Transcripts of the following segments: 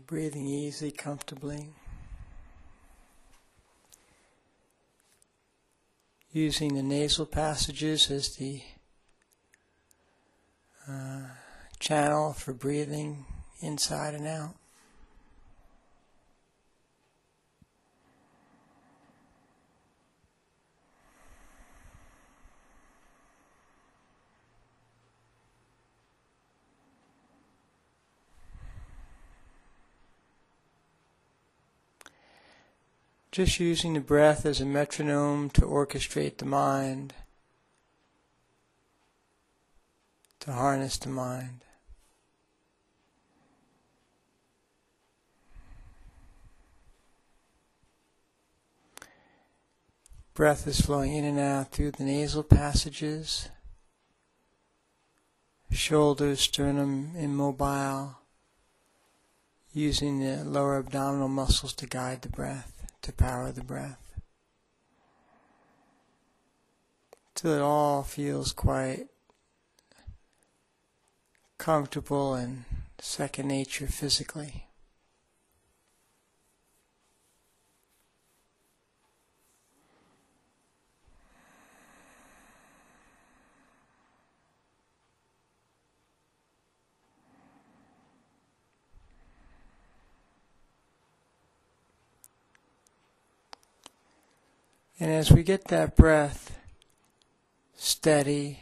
Breathing easily, comfortably. Using the nasal passages as the channel for breathing inside and out. Just using the breath as a metronome to orchestrate the mind, to harness the mind. Breath is flowing in and out through the nasal passages, shoulders, sternum immobile, using the lower abdominal muscles to guide the breath, to power the breath, till it all feels quite comfortable and second nature physically. And as we get that breath steady,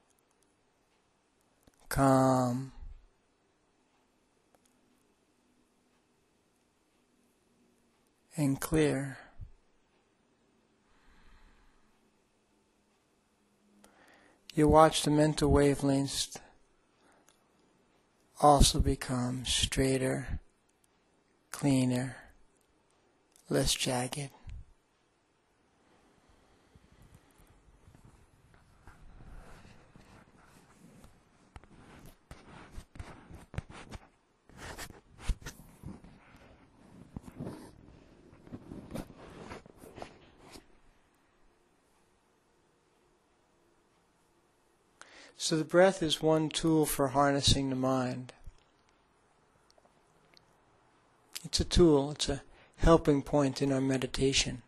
calm, and clear, you watch the mental wavelengths also become straighter, cleaner, less jagged. So the breath is one tool for harnessing the mind. It's a tool, it's a helping point in our meditation.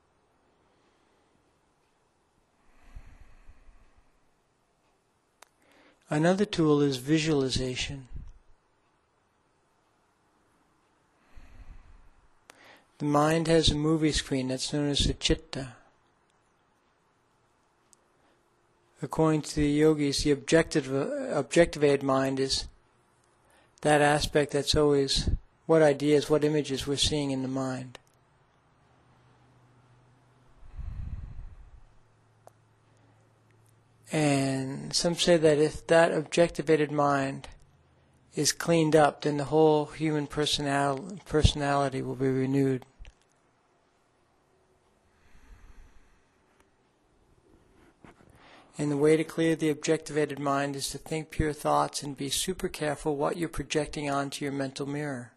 Another tool is visualization. The mind has a movie screen that's known as the chitta. According to the yogis, the objectivated mind is that aspect that's always what ideas, what images we're seeing in the mind. And some say that if that objectivated mind is cleaned up, then the whole human personality will be renewed. And the way to clear the objectivated mind is to think pure thoughts and be super careful what you're projecting onto your mental mirror.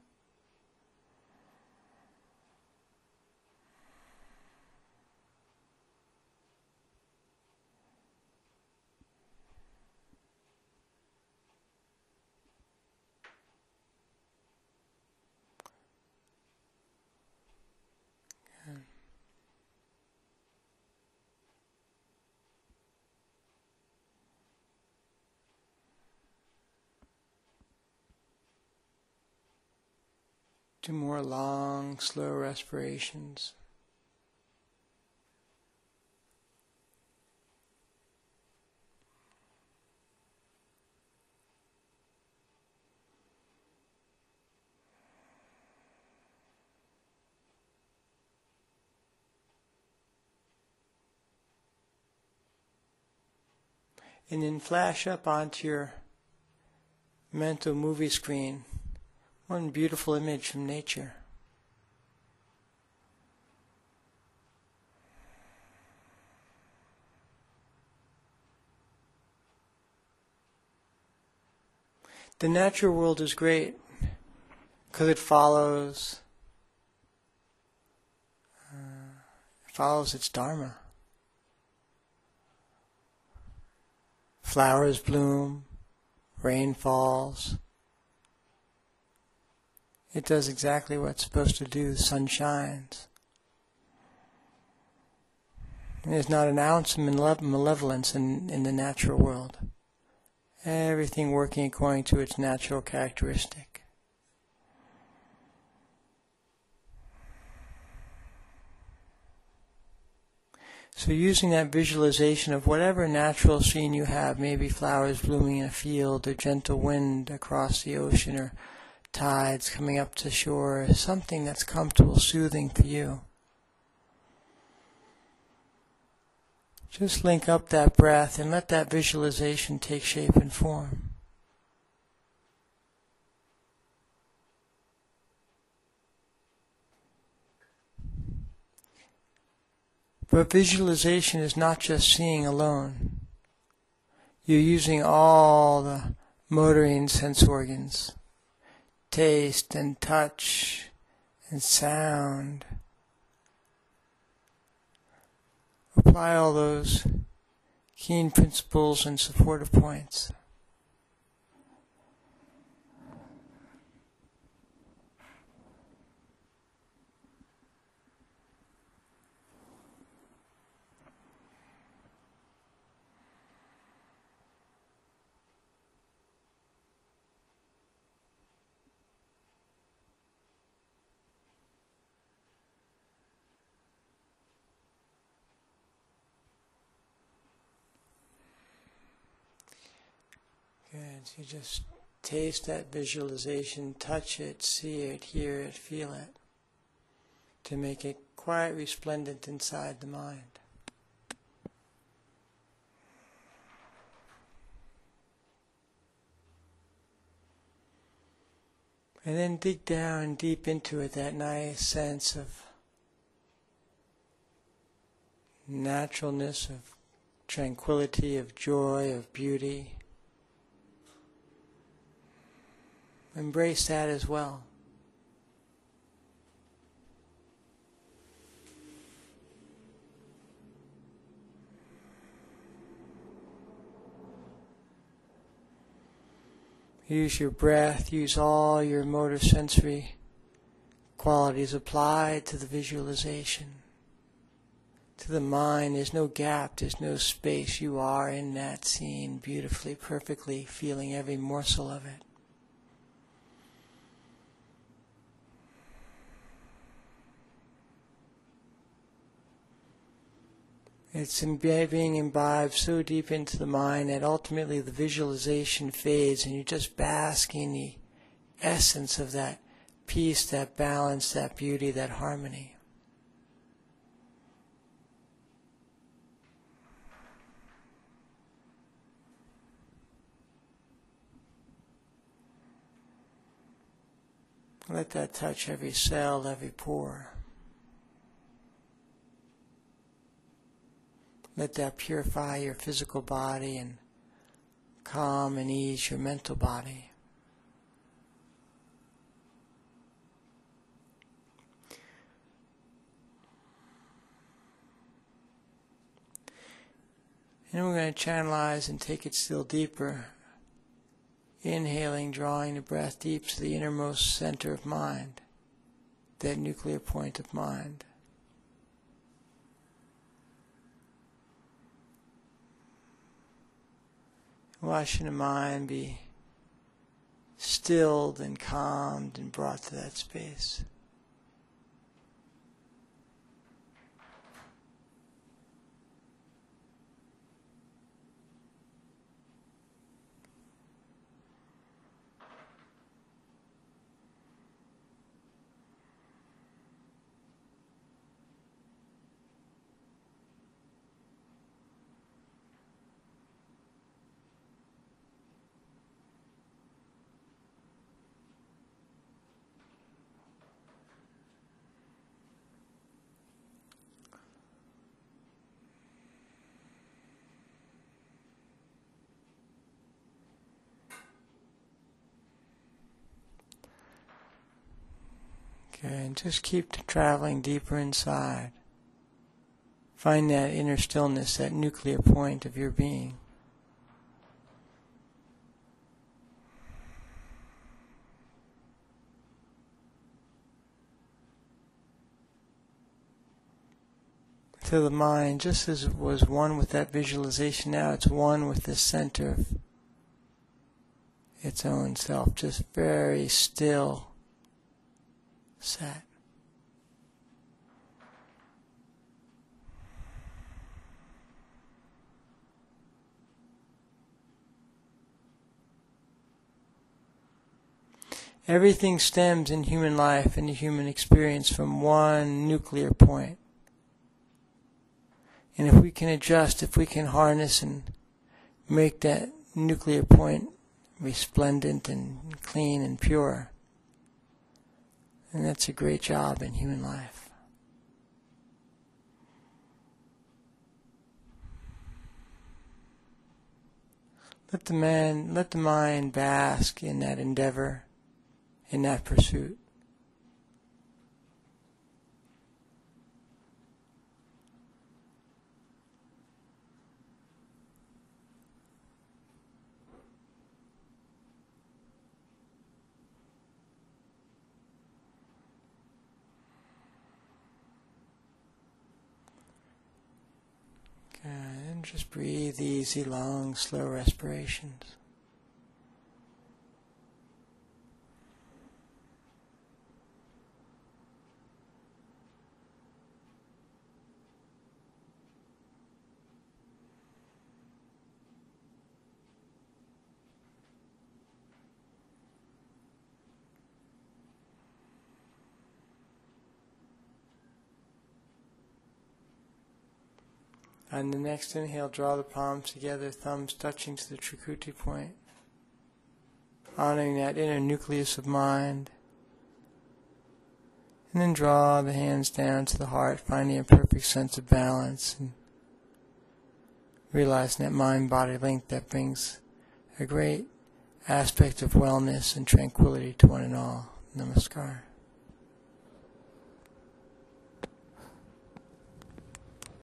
Two more long, slow respirations. And then flash up onto your mental movie screen one beautiful image from nature. The natural world is great because it follows its dharma. Flowers bloom, rain falls, It does exactly what it's supposed to do. The sun shines. There's not an ounce of malevolence in the natural world. Everything working according to its natural characteristic. So using that visualization of whatever natural scene you have, maybe flowers blooming in a field, or gentle wind across the ocean, or tides coming up to shore, something that's comfortable, soothing for you. Just link up that breath and let that visualization take shape and form. But visualization is not just seeing alone. You're using all the motoring sense organs, taste and touch and sound. Apply all those keen principles and supportive points. Good. So you just taste that visualization, touch it, see it, hear it, feel it, to make it quite resplendent inside the mind. And then dig down deep into it, that nice sense of naturalness, of tranquility, of joy, of beauty. Embrace that as well. Use your breath, use all your motor sensory qualities applied to the visualization. To the mind, there's no gap, there's no space. You are in that scene beautifully, perfectly, feeling every morsel of it. It's being imbibed so deep into the mind that ultimately the visualization fades and you're just basking the essence of that peace, that balance, that beauty, that harmony. Let that touch every cell, every pore. Let that purify your physical body and calm and ease your mental body. And we're going to channelize and take it still deeper. Inhaling, drawing the breath deep to the innermost center of mind, that nuclear point of mind. Watching the mind be stilled and calmed and brought to that space. Okay, and just keep traveling deeper inside. Find that inner stillness, that nuclear point of your being. till the mind, just as it was one with that visualization, now it's one with the center of its own self, just very still, sat. Everything stems in human life and the human experience from one nuclear point. And if we can adjust, if we can harness and make that nuclear point resplendent and clean and pure, then that's a great job in human life. Let the mind bask in that endeavor, in that pursuit. Okay, and just breathe easy, long, slow respirations. On the next inhale, draw the palms together, thumbs touching to the Trikuti point, honoring that inner nucleus of mind. And then draw the hands down to the heart, finding a perfect sense of balance, and realizing that mind-body link that brings a great aspect of wellness and tranquility to one and all. Namaskar.